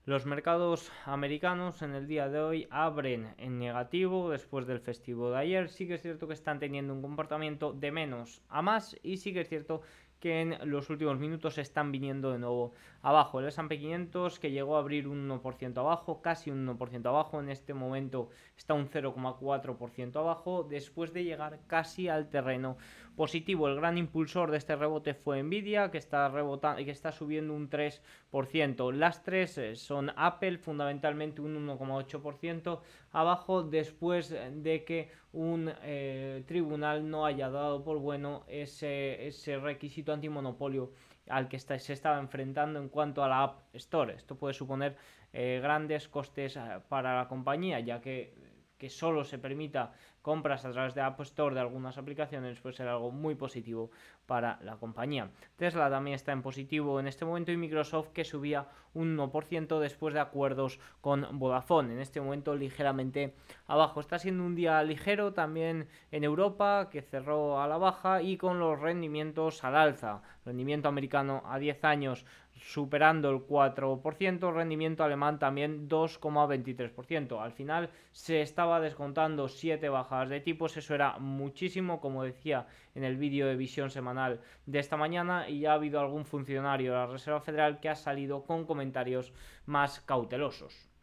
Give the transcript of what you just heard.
Los mercados americanos en el día de hoy abren en negativo después del festivo de ayer. Sí que es cierto que están teniendo un comportamiento de menos a más y sí que es cierto que en los últimos minutos están viniendo de nuevo abajo. El S&P 500, que llegó a abrir un 1% abajo, casi un 1% abajo, en este momento está un 0,4% abajo, después de llegar casi al terreno positivo. El gran impulsor de este rebote fue Nvidia, que está rebotando, que está subiendo un 3%. Las tres son Apple, fundamentalmente un 1,8% abajo, después de que un tribunal no haya dado por bueno ese requisito antimonopolio al que se estaba enfrentando en cuanto a la App Store. Esto puede suponer grandes costes para la compañía, ya que solo se permita compras a través de App Store de algunas aplicaciones, puede ser algo muy positivo para la compañía. Tesla también está en positivo en este momento y Microsoft, que subía un 1% después de acuerdos con Vodafone, en este momento ligeramente abajo. Está siendo un día ligero también en Europa, que cerró a la baja y con los rendimientos al alza. Rendimiento americano a 10 años superando el 4%, rendimiento alemán también 2,23%. Al final se estaba descontando 7 bajadas de tipos, eso era muchísimo, como decía en el vídeo de visión semanal de esta mañana, y ya ha habido algún funcionario de la Reserva Federal que ha salido con comentarios más cautelosos.